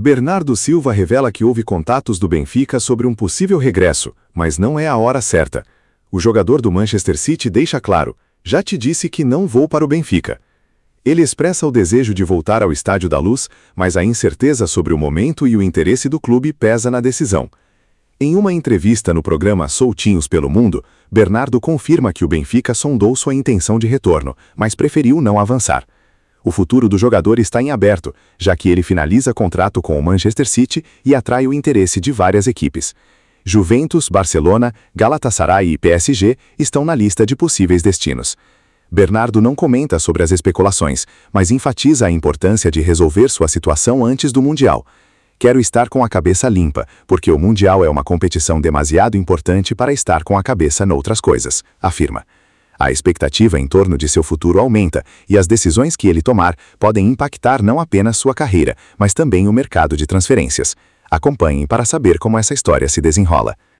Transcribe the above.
Bernardo Silva revela que houve contatos do Benfica sobre um possível regresso, mas não é a hora certa. O jogador do Manchester City deixa claro: já te disse que não vou para o Benfica. Ele expressa o desejo de voltar ao Estádio da Luz, mas a incerteza sobre o momento e o interesse do clube pesa na decisão. Em uma entrevista no programa Soltinhos pelo Mundo, Bernardo confirma que o Benfica sondou sua intenção de retorno, mas preferiu não avançar. O futuro do jogador está em aberto, já que ele finaliza contrato com o Manchester City e atrai o interesse de várias equipes. Juventus, Barcelona, Galatasaray e PSG estão na lista de possíveis destinos. Bernardo não comenta sobre as especulações, mas enfatiza a importância de resolver sua situação antes do Mundial. Quero estar com a cabeça limpa, porque o Mundial é uma competição demasiado importante para estar com a cabeça noutras coisas, afirma. A expectativa em torno de seu futuro aumenta, e as decisões que ele tomar podem impactar não apenas sua carreira, mas também o mercado de transferências. Acompanhem para saber como essa história se desenrola.